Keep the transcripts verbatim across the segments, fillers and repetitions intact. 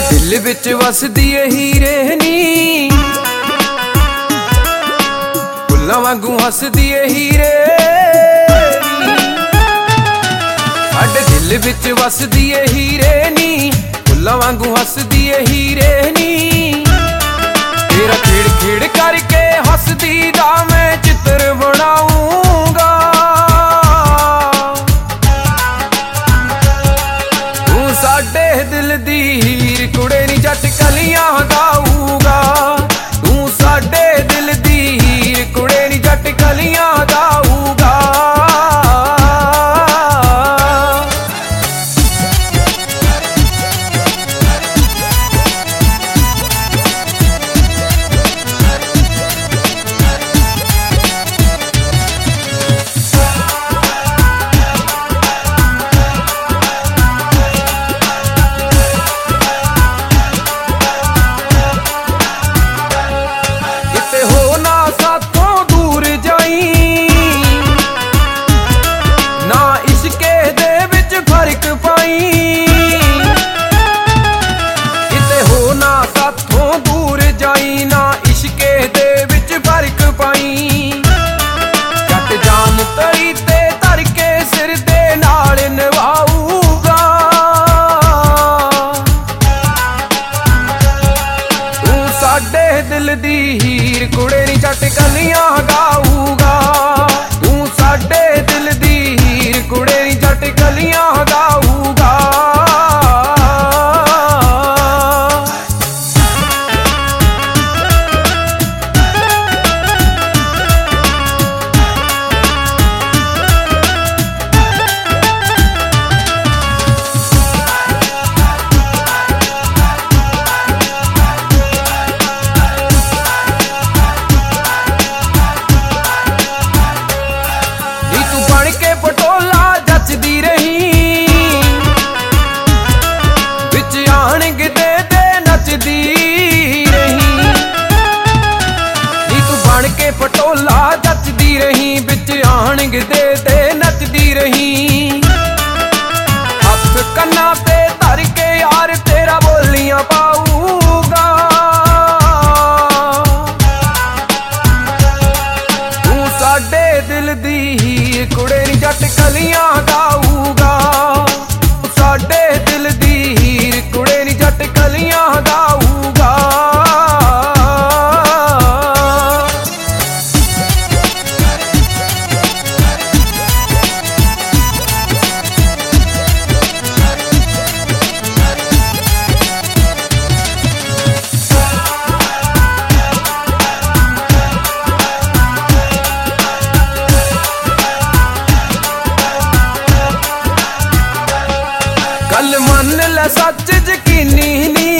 दिल विच वसदी ए हीरे नी, फुल्लां वांगू हसदी ए हीरे नी। साडे दिल विच वसदी ए हीरे नी, फुल्लां वांगू हसदी ए हीरे नी। तेरा खेड़ खेड़ करके हसदी दा मैं चित्र बनाऊंगा। तू साडे दिल दी हीर कुड़े नी जट कलियां गाऊगा। तू साडे दिल दी हीर कुड़े नी जट कलियां गाऊगा। दिल दी हीर कुड़े नी जट कलियां गाऊगा। तू साडे दिल दी हीर कुड़े नी जट कलियां गाऊगा। पटोला जचदी रही बिच आनग दे ते नचदी रही। हथ कन्ना ते धर के यार तेरा बोलियां पाऊगा। तू साडे दिल दी हीर कुड़े नी जट कलियां गाऊगा। साडे दिल दी हीर कुड़े नी जट कलियां गाऊगा। गल मन ले सच यकीनी नी,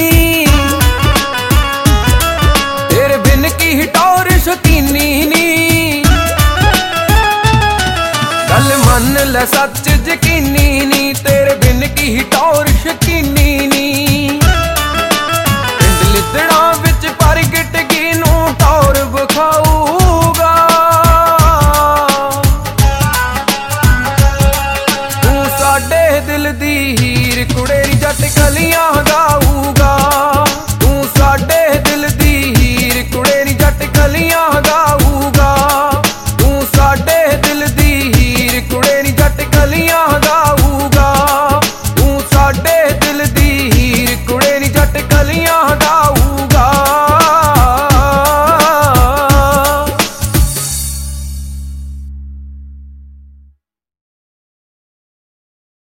तेरे बिन की टौर शकीनी नी। गल मन ले सच यकीनी